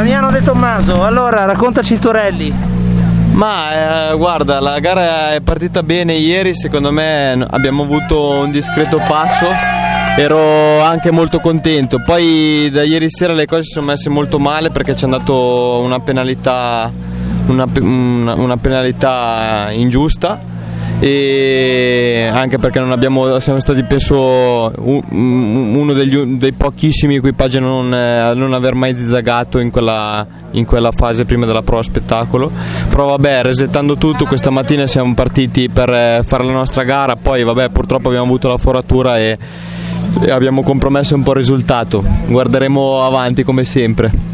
Damiano De Tommaso, allora raccontaci il tuo rally. Ma guarda, la gara è partita bene ieri, secondo me abbiamo avuto un discreto passo, ero anche molto contento. Poi da ieri sera le cose si sono messe molto male perché ci hanno dato una penalità ingiusta, e anche perché siamo stati penso uno dei pochissimi equipaggi a non aver mai zizzagato in quella fase prima della prova spettacolo. Però vabbè, resettando tutto, questa mattina siamo partiti per fare la nostra gara, poi vabbè purtroppo abbiamo avuto la foratura e abbiamo compromesso un po' il risultato. Guarderemo avanti come sempre.